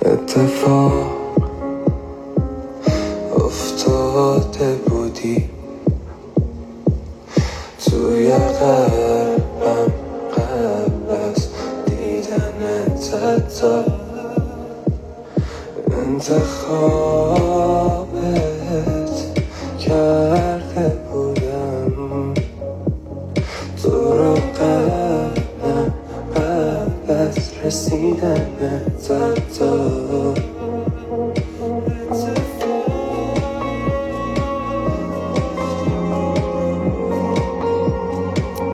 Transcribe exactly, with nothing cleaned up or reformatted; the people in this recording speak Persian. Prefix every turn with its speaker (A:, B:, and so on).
A: اتفاق افتاده بودی توی قلبم قبل از دیدنت، حتی انتخابت کرده بودم تو رو قبلم قبل از رسیدنت، حتی